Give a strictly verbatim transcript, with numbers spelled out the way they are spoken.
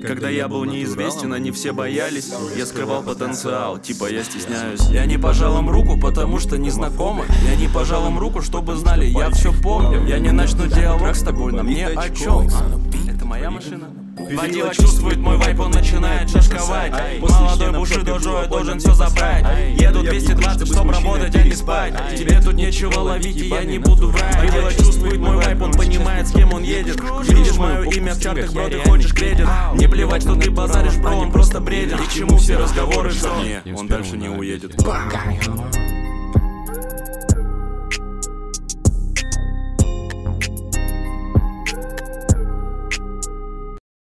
Когда я был неизвестен, они все боялись. Я скрывал потенциал, типа я стесняюсь. Я не пожал им руку, потому что не знакомы. Я не пожал им руку, чтобы знали, я все помню. Я не начну диалог с тобой, нам не о чем. Это моя машина. Водила чувствует мой вайп, он начинает шашковать. Молодой бушидо Джо должен все забрать. Еду двести двадцать, чтоб работать, а не спать. Тебе тут нечего ловить, и я не буду врать. Водила чувствует мой вайп, он понимает, с кем он едет. Видишь мое имя в чартах, бро, ты хочешь кредит. Не плевать, что ты базаришь, бро, он просто бредит. И к чему все разговоры, что мне, он дальше не уедет.